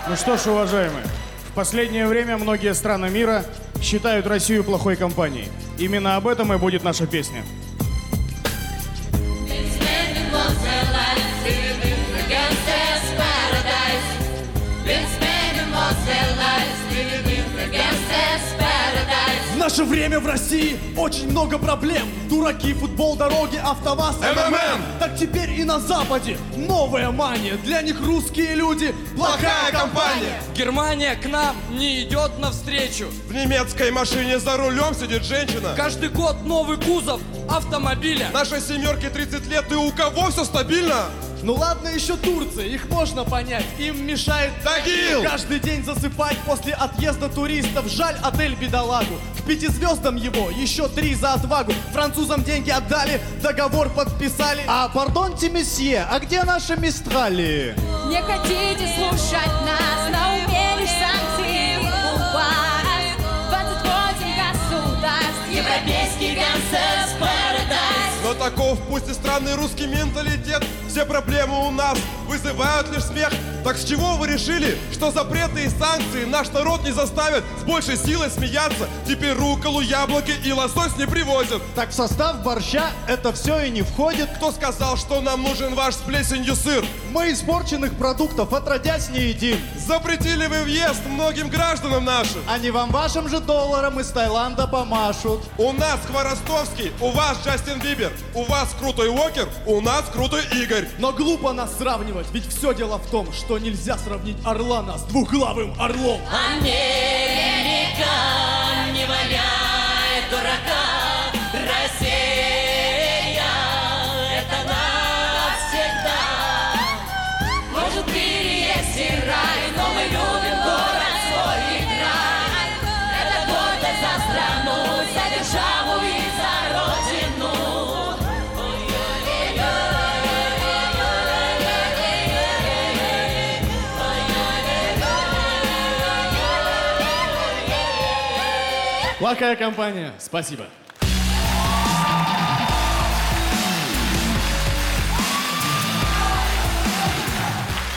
Ну что ж, уважаемые, в последнее время многие страны мира считают Россию плохой компанией. Именно об этом и будет наша песня. В наше время в России очень много проблем. Дураки, футбол, дороги, АвтоВАЗ, МММ. Так теперь и на Западе новая мания. Для них русские люди плохая компания. Германия к нам не идет навстречу. В немецкой машине за рулем сидит женщина. Каждый год новый кузов автомобиля. Нашей семерке 30 лет, и у кого все стабильно? Ну ладно еще Турция, их можно понять. Им мешает Тагил! каждый день засыпать после отъезда туристов. Жаль отель бедолагу. К 5 звездам его еще 3 за отвагу. Французам деньги отдали, договор подписали. А, пардонте, месье, а где наши мистрали? Не хотите слушать нас, на уме лишь санкции у вас. 28 государств, европейский Gangsta's Paradise. Но таков пусть и странный русский менталитет. Все проблемы у нас вызывают лишь смех. Так с чего вы решили, что запреты и санкции наш народ не заставят с большей силой смеяться? Теперь рукколу, яблоки и лосось не привозят. Так в состав борща это все и не входит. Кто сказал, что нам нужен ваш с плесенью сыр? Мы испорченных продуктов отродясь не едим. Запретили вы въезд многим гражданам нашим. Они вам вашим же долларом из Таиланда помашут. У нас Хворостовский, у вас Джастин Бибер. У вас крутой Уокер, у нас крутой Игорь. Но глупо нас сравнивать, ведь все дело в том, что нельзя сравнить Орлана с двухглавым орлом. Америка не валяет дурака, Россия это навсегда. Может, в мире есть и рай, но мы любим город свой и край. Это гордость за страну, за державу и за родину. Плохая компания, спасибо.